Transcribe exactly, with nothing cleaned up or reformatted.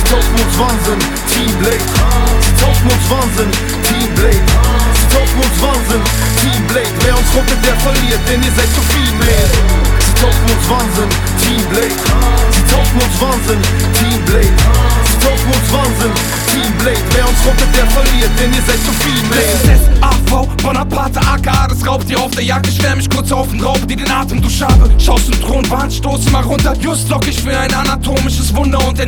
Sie taufen uns Wahnsinn, Team Blade. Sie taufen uns Wahnsinn, Team Blade. Sie taufen uns Wahnsinn, Team Blade. Wer uns rottet, der verliert, denn ihr seid zu viel mehr. Sie taufen uns Wahnsinn, Team Blade. Sie taufen uns Wahnsinn, Team Blade. Sie taufen uns Wahnsinn, Team Blade. Wer uns rottet, der verliert, denn ihr seid zu viel mehr. Das ist S A V, Bonaparte, A K A, das raubt ihr auf der Jagd. Ich stell mich kurz auf und raube dir den Atem, du Schabe. Schaust im Thron, Wand, stoß mal runter. Just lock ich für ein anatomisches Wunder und